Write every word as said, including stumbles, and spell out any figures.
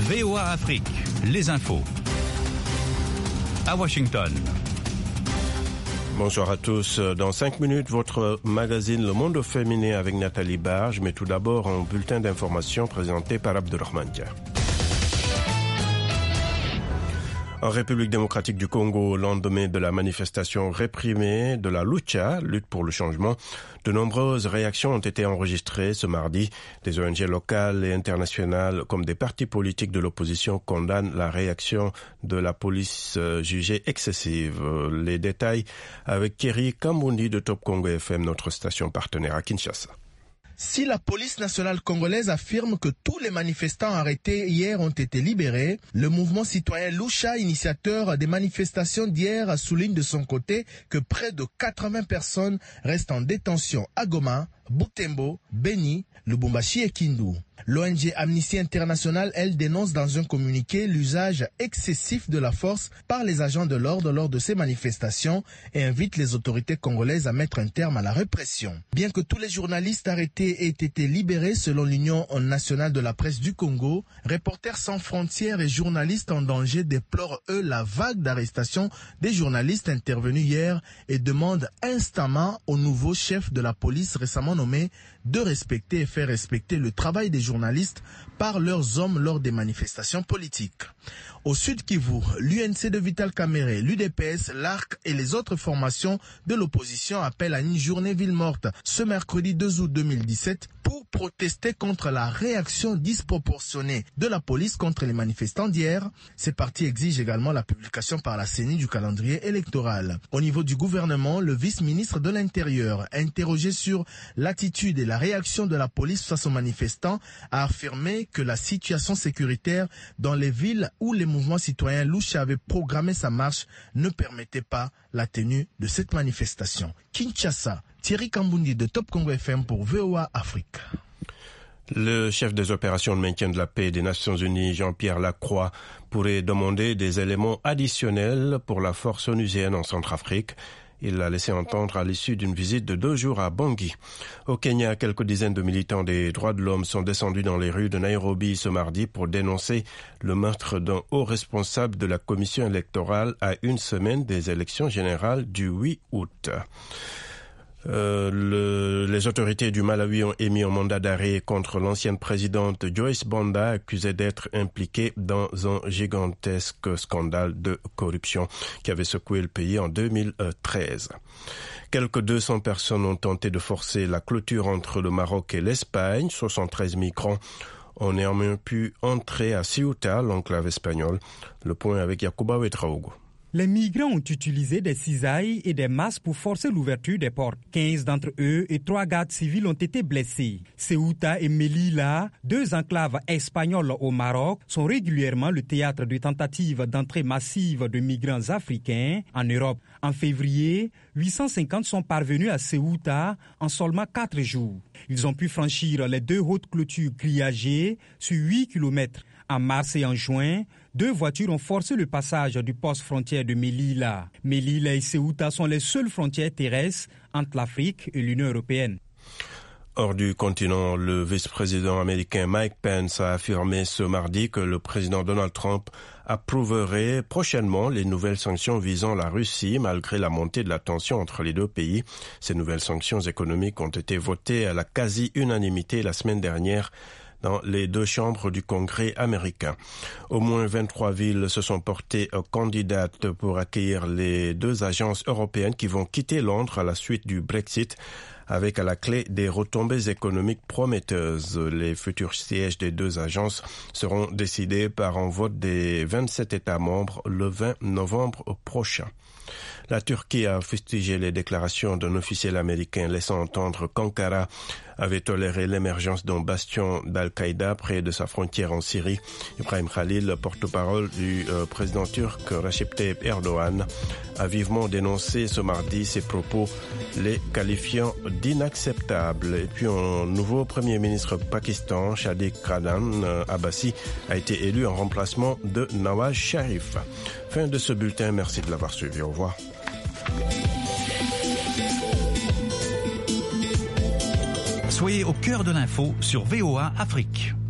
V O A Afrique, les infos. À Washington. Bonsoir à tous. Dans cinq minutes, votre magazine Le Monde féminin avec Nathalie Barge, mais tout d'abord un bulletin d'information présenté par Abdurrahman Dia. En République démocratique du Congo, au lendemain de la manifestation réprimée de la Lucha, lutte pour le changement, de nombreuses réactions ont été enregistrées ce mardi. Des O N G locales et internationales comme des partis politiques de l'opposition condamnent la réaction de la police jugée excessive. Les détails avec Thierry Kambundi de Top Congo F M, notre station partenaire à Kinshasa. Si la police nationale congolaise affirme que tous les manifestants arrêtés hier ont été libérés, le mouvement citoyen Lucha, initiateur des manifestations d'hier, souligne de son côté que près de quatre-vingts personnes restent en détention à Goma, Butembo, Beni, Lubumbashi et Kindu. L'O N G Amnesty International, elle, dénonce dans un communiqué l'usage excessif de la force par les agents de l'ordre lors de ces manifestations et invite les autorités congolaises à mettre un terme à la répression. Bien que tous les journalistes arrêtés aient été libérés selon l'Union nationale de la presse du Congo, Reporters sans frontières et journalistes en danger déplorent, eux, la vague d'arrestations des journalistes intervenus hier et demandent instamment au nouveau chef de la police récemment nommé de respecter et faire respecter le travail des journalistes par leurs hommes lors des manifestations politiques. Au Sud Kivu, l'U N C de Vital Kamerhe, l'U D P S, l'A R C et les autres formations de l'opposition appellent à une journée ville morte ce mercredi deux août deux mille dix-sept pour protester contre la réaction disproportionnée de la police contre les manifestants d'hier. Ces partis exigent également la publication par la C E N I du calendrier électoral. Au niveau du gouvernement, le vice-ministre de l'Intérieur, interrogé sur l'attitude et la réaction de la police face aux manifestants, a affirmé que la situation sécuritaire dans les villes où les mouvements citoyens Lucha avaient programmé sa marche ne permettait pas la tenue de cette manifestation. Kinshasa, Thierry Kambundi de Top Congo F M pour V O A Afrique. Le chef des opérations de maintien de la paix des Nations Unies, Jean-Pierre Lacroix, pourrait demander des éléments additionnels pour la force onusienne en Centrafrique. Il l'a laissé entendre à l'issue d'une visite de deux jours à Bangui. Au Kenya, quelques dizaines de militants des droits de l'homme sont descendus dans les rues de Nairobi ce mardi pour dénoncer le meurtre d'un haut responsable de la commission électorale à une semaine des élections générales du huit août. Euh, le, les autorités du Malawi ont émis un mandat d'arrêt contre l'ancienne présidente Joyce Banda, accusée d'être impliquée dans un gigantesque scandale de corruption qui avait secoué le pays en deux mille treize. Quelques deux cents personnes ont tenté de forcer la clôture entre le Maroc et l'Espagne. soixante-treize migrants ont néanmoins pu entrer à Ceuta, l'enclave espagnole. Le point avec Yacouba Ouedraogo. Les migrants ont utilisé des cisailles et des masses pour forcer l'ouverture des portes. quinze d'entre eux et trois gardes civils ont été blessés. Ceuta et Melilla, deux enclaves espagnoles au Maroc, sont régulièrement le théâtre de tentatives d'entrée massive de migrants africains en Europe. En février, huit cent cinquante sont parvenus à Ceuta en seulement quatre jours. Ils ont pu franchir les deux hautes clôtures grillagées sur huit kilomètres. En mars et en juin, deux voitures ont forcé le passage du poste frontière de Melilla. Melilla et Ceuta sont les seules frontières terrestres entre l'Afrique et l'Union européenne. Hors du continent, le vice-président américain Mike Pence a affirmé ce mardi que le président Donald Trump approuverait prochainement les nouvelles sanctions visant la Russie malgré la montée de la tension entre les deux pays. Ces nouvelles sanctions économiques ont été votées à la quasi-unanimité la semaine dernière dans les deux chambres du Congrès américain. Au moins vingt-trois villes se sont portées candidates pour accueillir les deux agences européennes qui vont quitter Londres à la suite du Brexit, avec à la clé des retombées économiques prometteuses. Les futurs sièges des deux agences seront décidés par un vote des vingt-sept États membres le vingt novembre prochain. La Turquie a fustigé les déclarations d'un officiel américain laissant entendre qu'Ankara avait toléré l'émergence d'un bastion d'Al-Qaïda près de sa frontière en Syrie. Ibrahim Khalil, porte-parole du euh, président turc Recep Tayyip Erdogan, a vivement dénoncé ce mardi ces propos, les qualifiant d'inacceptables. Et puis un nouveau premier ministre pakistan, Sadiq Khan euh, Abbasi, a été élu en remplacement de Nawaz Sharif. Fin de ce bulletin, merci de l'avoir suivi. Au revoir. Soyez au cœur de l'info sur V O A Afrique.